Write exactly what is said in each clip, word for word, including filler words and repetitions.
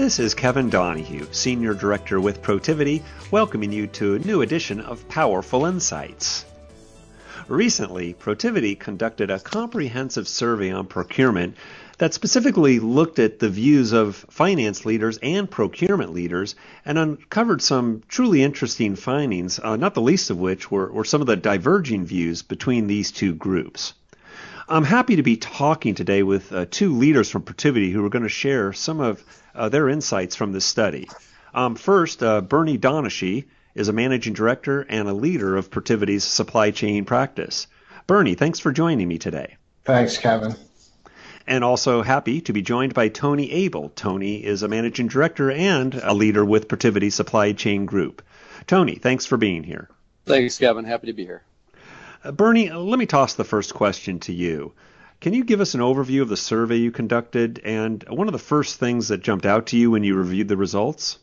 This is Kevin Donahue, Senior Director with Protiviti, welcoming you to a new edition of Powerful Insights. Recently, Protiviti conducted a comprehensive survey on procurement that specifically looked at the views of finance leaders and procurement leaders and uncovered some truly interesting findings, uh, not the least of which were, were some of the diverging views between these two groups. I'm happy to be talking today with uh, two leaders from Protiviti who are going to share some of uh, their insights from this study. Um, first, uh, Bernie Donahue is a managing director and a leader of Protiviti's supply chain practice. Bernie, thanks for joining me today. Thanks, Kevin. And also happy to be joined by Tony Abel. Tony is a managing director and a leader with Protiviti Supply Chain Group. Tony, thanks for being here. Thanks, Kevin. Happy to be here. Uh, Bernie, let me toss the first question to you. Can you give us an overview of the survey you conducted and one of the first things that jumped out to you when you reviewed the results?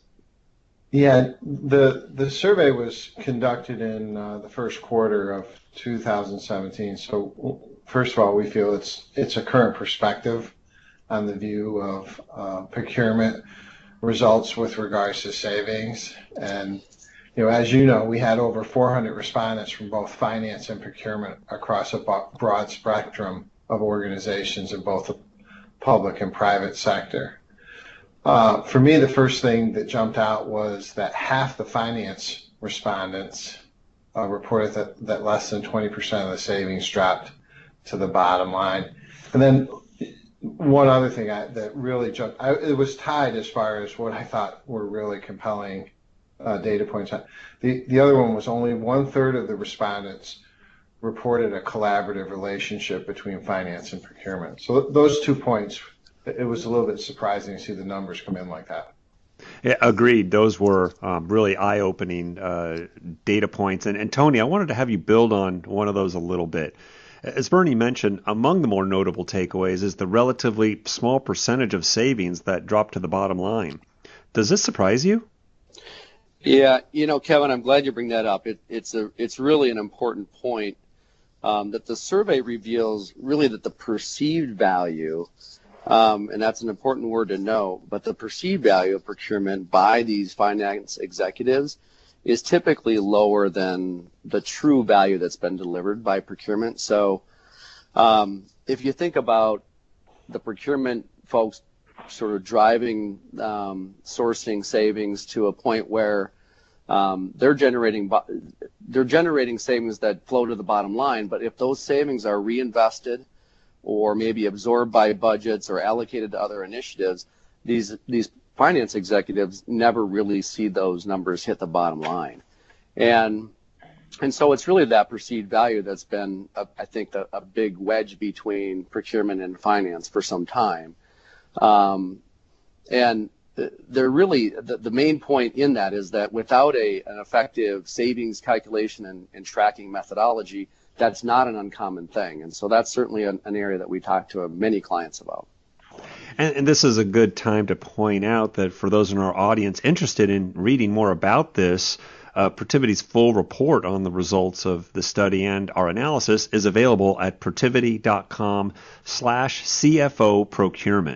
Yeah, the the survey was conducted in uh, the first quarter of two thousand seventeen. So first of all, we feel it's it's a current perspective on the view of uh, procurement results with regards to savings. And you know, as you know, we had over four hundred respondents from both finance and procurement across a broad spectrum of organizations in both the public and private sector. Uh, for me, the first thing that jumped out was that half the finance respondents uh, reported that, that less than twenty percent of the savings dropped to the bottom line. And then one other thing I, that really jumped, I, it was tied as far as what I thought were really compelling uh, data points. The, the other one was only one third of the respondents reported a collaborative relationship between finance and procurement. So those two points, it was a little bit surprising to see the numbers come in like that. Yeah, agreed. Those were um, really eye-opening uh, data points. And, and Tony, I wanted to have you build on one of those a little bit. As Bernie mentioned, among the more notable takeaways is the relatively small percentage of savings that drop to the bottom line. Does this surprise you? Yeah, you know, Kevin, I'm glad you bring that up. It, it's a it's really an important point um, that the survey reveals really that the perceived value, um, and that's an important word to know, but the perceived value of procurement by these finance executives is typically lower than the true value that's been delivered by procurement. So um, if you think about the procurement folks sort of driving um, sourcing savings to a point where um, they're generating they're generating savings that flow to the bottom line, but if those savings are reinvested or maybe absorbed by budgets or allocated to other initiatives, these these finance executives never really see those numbers hit the bottom line. And and so it's really that perceived value that's been, a, I think, a, a big wedge between procurement and finance for some time. Um, and they're really, the, the main point in that is that without a an effective savings calculation and, and tracking methodology, that's not an uncommon thing. And so that's certainly an, an area that we talk to many clients about. And, and this is a good time to point out that for those in our audience interested in reading more about this, uh, Protiviti's full report on the results of the study and our analysis is available at protiviti.com slash CFO procurement.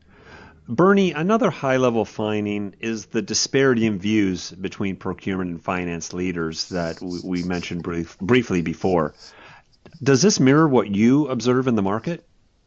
Bernie, another high-level finding is the disparity in views between procurement and finance leaders that we, we mentioned brief, briefly before. Does this mirror what you observe in the market?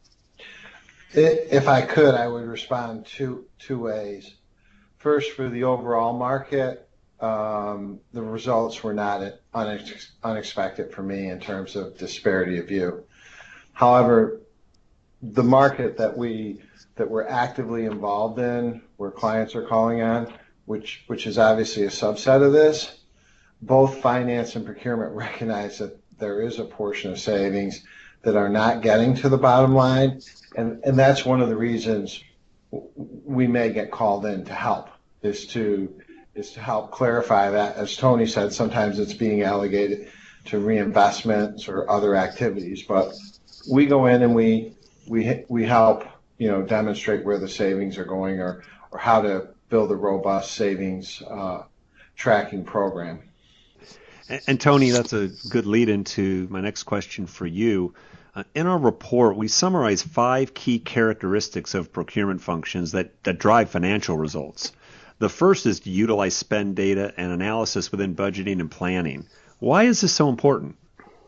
If I could, I would respond two two ways. First, for the overall market, um, the results were not unex- unexpected for me in terms of disparity of view. However, the market that we that we're actively involved in, where clients are calling on, which which is obviously a subset of this, both finance and procurement recognize that there is a portion of savings that are not getting to the bottom line. And, and that's one of the reasons we may get called in to help, is to is to help clarify that. As Tony said, sometimes it's being allocated to reinvestments or other activities, but we go in and we we we help, you know, demonstrate where the savings are going, or or how to build a robust savings uh, tracking program. And, and Tony, that's a good lead into my next question for you. Uh, in our report, we summarize five key characteristics of procurement functions that, that drive financial results. The first is to utilize spend data and analysis within budgeting and planning. Why is this so important?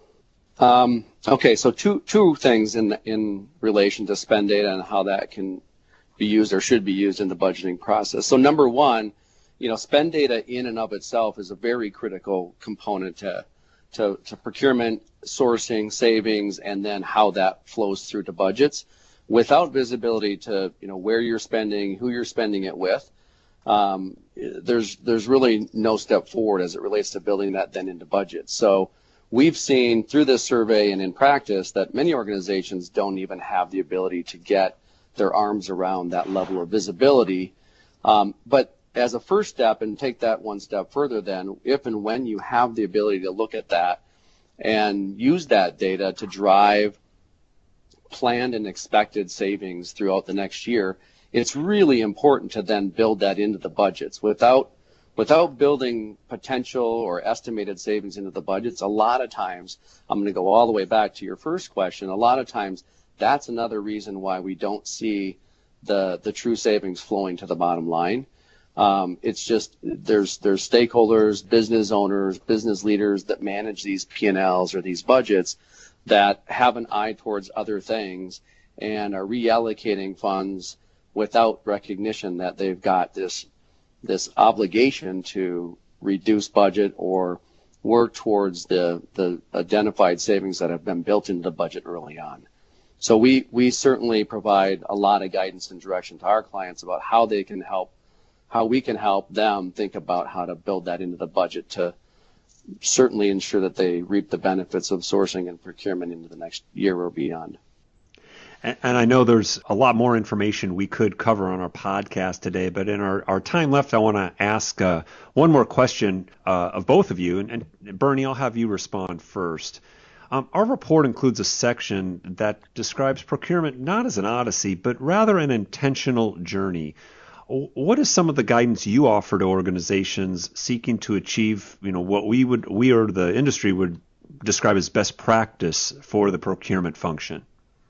Um, okay, so two two things in in relation to spend data and how that can be used or should be used in the budgeting process. So number one, you know, spend data in and of itself is a very critical component to to, to procurement, sourcing, savings, and then how that flows through to budgets. Without visibility to, you know, where you're spending, who you're spending it with, um, there's there's really no step forward as it relates to building that then into budgets. So we've seen through this survey and in practice that many organizations don't even have the ability to get their arms around that level of visibility. Um, but as a first step, and take that one step further, then if and when you have the ability to look at that and use that data to drive planned and expected savings throughout the next year, it's really important to then build that into the budgets. Without without building potential or estimated savings into the budgets, a lot of times, I'm going to go all the way back to your first question, a lot of times that's another reason why we don't see the the true savings flowing to the bottom line. Um, it's just there's there's stakeholders, business owners, business leaders that manage these P and Ls or these budgets that have an eye towards other things and are reallocating funds without recognition that they've got this this obligation to reduce budget or work towards the the identified savings that have been built into the budget early on. So we we certainly provide a lot of guidance and direction to our clients about how they can help, how we can help them think about how to build that into the budget to certainly ensure that they reap the benefits of sourcing and procurement into the next year or beyond. And I know there's a lot more information we could cover on our podcast today, but in our, our time left, I want to ask uh, one more question uh, of both of you. And, and Bernie, I'll have you respond first. Um, our report includes a section that describes procurement not as an odyssey, but rather an intentional journey. What is some of the guidance you offer to organizations seeking to achieve, you know, what we would, we or the industry would describe as best practice for the procurement function?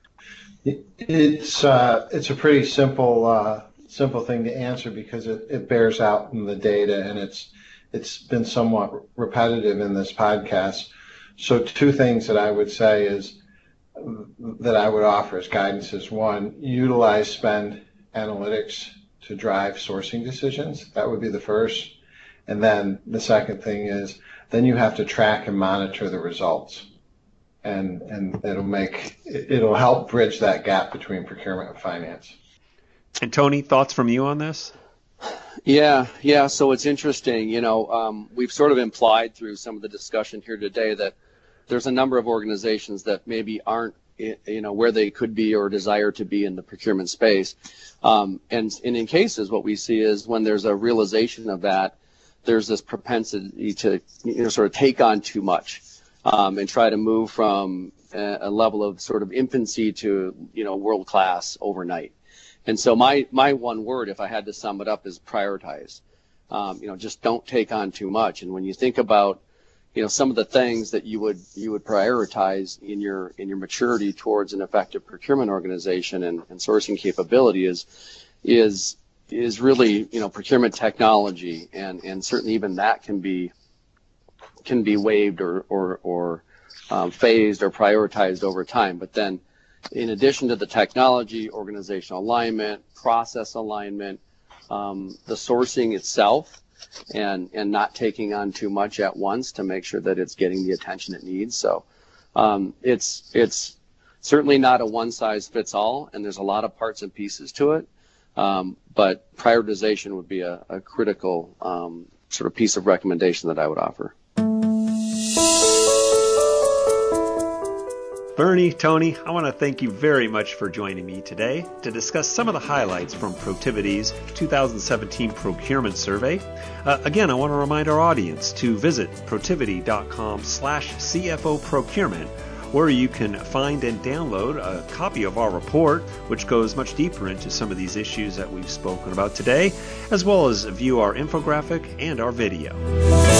It's uh, it's a pretty simple uh, simple thing to answer because it, it bears out in the data, and it's it's been somewhat repetitive in this podcast. So two things that I would say is that I would offer as guidance is one, utilize spend analytics to drive sourcing decisions. That would be the first. And then the second thing is then you have to track and monitor the results. And and it'll make it'll help bridge that gap between procurement and finance. And Tony, thoughts from you on this? Yeah, yeah. So it's interesting. You know, um, we've sort of implied through some of the discussion here today that there's a number of organizations that maybe aren't, you know, where they could be or desire to be in the procurement space. Um, and, and in cases, what we see is when there's a realization of that, there's this propensity to, you know, sort of take on too much. Um, and try to move from a, a level of sort of infancy to, you know, world class overnight. And so my my one word, if I had to sum it up, is prioritize. Um, you know, just don't take on too much. And when you think about, you know, some of the things that you would you would prioritize in your in your maturity towards an effective procurement organization and, and sourcing capability is is is really, you know, procurement technology, and and certainly even that can be. can be waived or or, or um, phased or prioritized over time. But then in addition to the technology, organizational alignment, process alignment, um, the sourcing itself, and and not taking on too much at once to make sure that it's getting the attention it needs. So um, it's it's certainly not a one size fits all, and there's a lot of parts and pieces to it. Um, but prioritization would be a, a critical um, sort of piece of recommendation that I would offer. Bernie, Tony, I want to thank you very much for joining me today to discuss some of the highlights from Protivity's two thousand seventeen procurement survey. Uh, again, I want to remind our audience to visit protivity.com slash CFO procurement, where you can find and download a copy of our report, which goes much deeper into some of these issues that we've spoken about today, as well as view our infographic and our video.